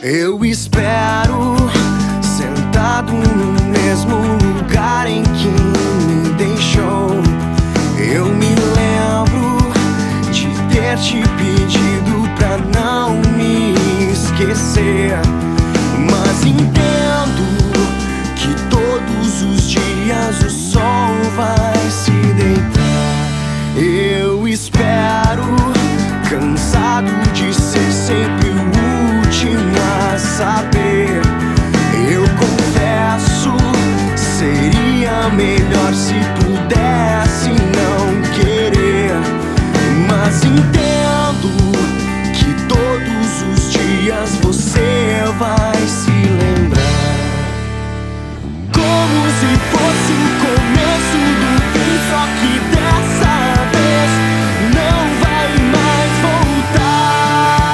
Eu espero, sentado no mesmo lugar em que me deixou. Eu me lembro de ter te pedido pra não me esquecer, mas entendo que todos os dias o sol vai se deitar. Eu espero, cansado de ser sempre o último a saber. Eu confesso, seria melhor se pudesse não querer, mas entendo que todos os dias você vai se lembrar, como se fosse o começo do fim, só que dessa vez não vai mais voltar.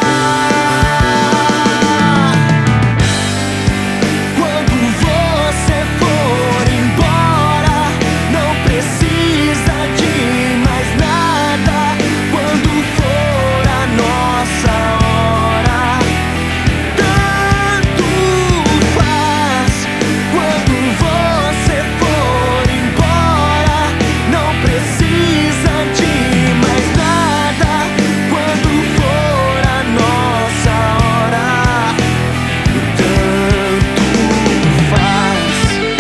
Quando você for embora, não precisa de mais nada. Quando for a nossa hora, tanto faz. Quando você for embora, não precisa de mais nada. Quando for a nossa hora, tanto faz.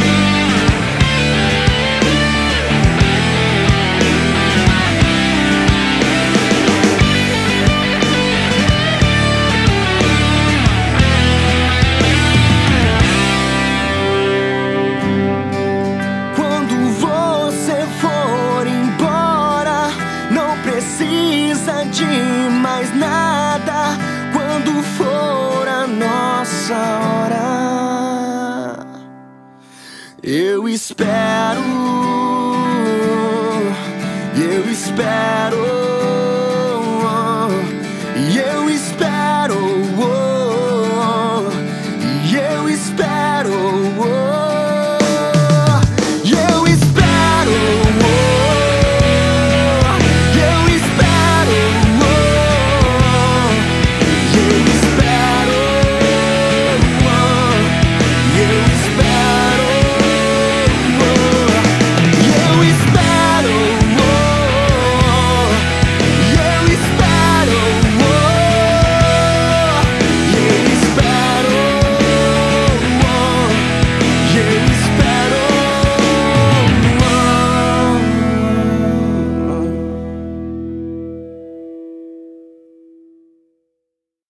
Quando você for embora, não precisa de mais nada. Quando for a nossa hora, eu espero.